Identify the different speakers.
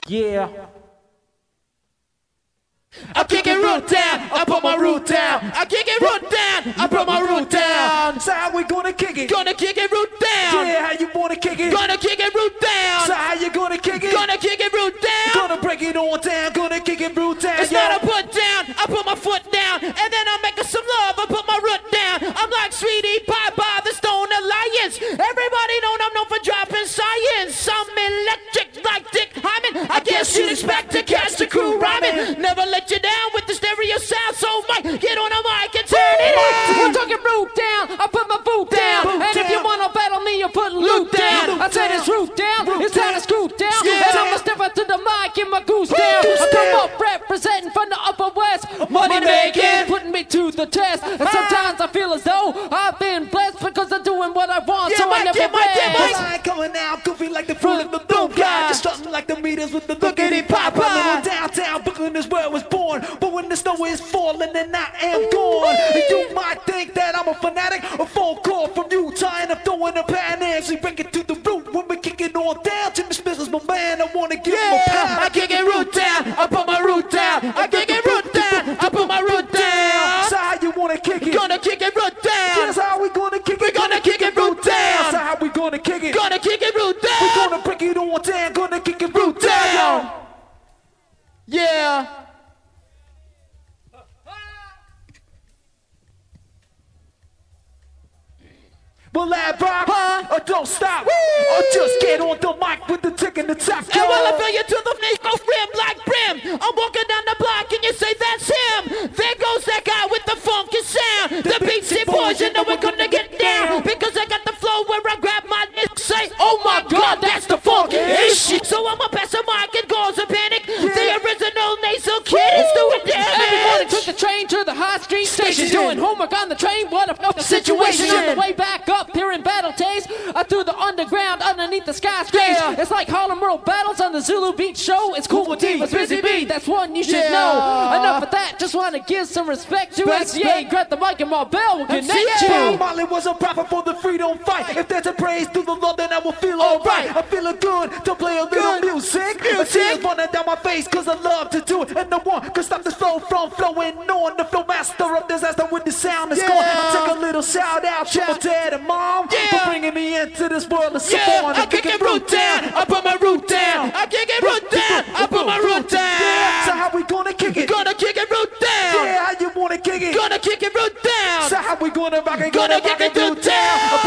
Speaker 1: Yeah.
Speaker 2: I kick it root down, I put my root down. I kick it root down, I put my root down.
Speaker 1: So how we gonna kick it?
Speaker 2: Gonna kick it root down.
Speaker 1: Yeah, how you wanna kick it?
Speaker 2: Gonna kick it root down.
Speaker 1: So how you gonna kick it?
Speaker 2: Gonna kick it root down.
Speaker 1: Gonna break it on down, gonna kick it root down.
Speaker 2: It's not a put down, I put my foot down. And then I'm making some love, I put my root down. I'm like Sweetie Pie by the Stone Alliance. Everybody know I'm known for dropping science. I'm electric like Dick Hyman. I guess you'd expect to catch the crew rhyming. Never let you down with the stereo sound. So Mike, get on the mic and turn it on.
Speaker 3: We're talking root down, I put my boot down. And if you wanna battle me, you put loot down. I said it's root down, it's time to scoot down. And I'ma step up to the mic and my goose down. I come up representing from the upper west. Money making, putting me to the test. And sometimes I feel as though I've been blessed because I'm doing what I want, so I never rest.
Speaker 1: I ain't coming out goofy like the fruit of the dope guy. Just strutting like the meters with the lookity pop. A little downtown Brooklyn is where I was born. But when the snow is falling and I am gone, you might think that I'm a fanatic. A phone call from Utah and I'm throwing a panic. We bring it to the root when we kick it on down. Jimmy Smith is my man, I wanna give him a pound.
Speaker 2: I kick it root down, I put my root down. I kick it root down, I put my root down.
Speaker 1: So how you wanna kick it?
Speaker 2: Gonna kick it root down.
Speaker 1: That's how we gonna kick it.
Speaker 2: We're gonna kick it root down.
Speaker 1: So how we gonna kick it?
Speaker 2: Gonna kick it root down.
Speaker 1: We're gonna break it on down, gonna kick it root down.
Speaker 2: Yeah.
Speaker 1: Will that rock? Or don't stop? Or just get on the mic with the tick in the top?
Speaker 2: And while I feel you to the knees, go rim like brim. I'm walking down the block and you say that's him. There goes that guy with the funky sound. The Beastie Boys, you know we're gonna get down. Because I got the flow where I grab my neck, say, oh my God, that's the funky shit. So I'ma pass a mic and cause a panic. The original Nasal Kid is doing damage.
Speaker 3: Everybody took the train to the high street station. Doing homework on the train, what a situation. On the way back up here in Battle Taste, through the underground underneath the skyscrapers. It's like Harlem World Battles on the Zulu Beach show. It's cool with Divas, Busy Bee, that's one you should know. Enough of that, just want to give some respect to SCA. Grab the mic and Marbell will connect you.
Speaker 1: Marley was a prophet for the freedom fight. If there's a praise to the Lord, then I will feel alright. I'm feeling good to play a little music. Tears running down my face cause I love to do it. And no one can stop this flow from flowing on. The flow master of disaster with the sound is gone. I take a little shout out to my dad and mom for bringing me into this world of support.
Speaker 2: I kick it root down, I put my root down. I kick it root down, I put my root down.
Speaker 1: So how we gonna kick it?
Speaker 2: Gonna kick it root down.
Speaker 1: Yeah, how you wanna kick it?
Speaker 2: Gonna kick it root down.
Speaker 1: So how we gonna rock it?
Speaker 2: Gonna kick it root down.